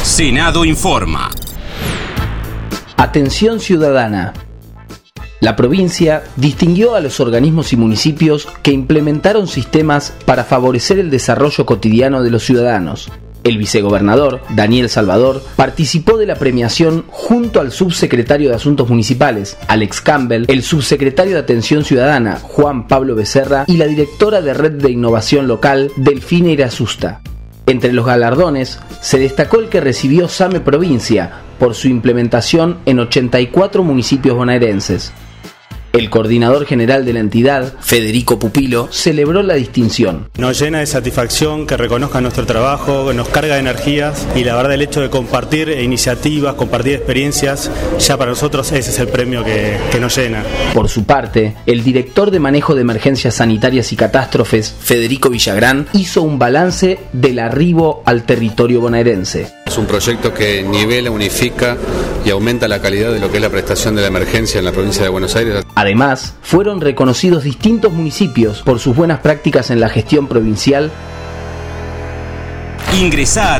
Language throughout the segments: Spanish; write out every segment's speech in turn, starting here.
Senado informa. Atención ciudadana. La provincia distinguió a los organismos y municipios que implementaron sistemas para favorecer el desarrollo cotidiano de los ciudadanos. El vicegobernador, Daniel Salvador, participó de la premiación junto al subsecretario de Asuntos Municipales, Alex Campbell, el subsecretario de Atención Ciudadana, Juan Pablo Becerra, y la directora de Red de Innovación Local, Delfina Irasusta. Entre los galardones, se destacó el que recibió SAME Provincia por su implementación en 84 municipios bonaerenses. El coordinador general de la entidad, Federico Pupilo, celebró la distinción. Nos llena de satisfacción que reconozcan nuestro trabajo, nos carga de energías y la verdad el hecho de compartir iniciativas, compartir experiencias, ya para nosotros ese es el premio que nos llena. Por su parte, el director de Manejo de Emergencias Sanitarias y Catástrofes, Federico Villagrán, hizo un balance del arribo al territorio bonaerense. Es un proyecto que nivela, unifica y aumenta la calidad de lo que es la prestación de la emergencia en la provincia de Buenos Aires. Además, fueron reconocidos distintos municipios por sus buenas prácticas en la gestión provincial. Ingresá a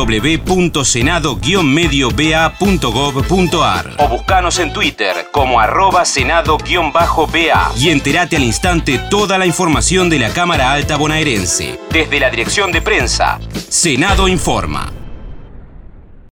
www.senado-medioba.gov.ar o buscanos en Twitter como @senado-ba y entérate al instante toda la información de la Cámara Alta Bonaerense. Desde la Dirección de Prensa, Senado informa.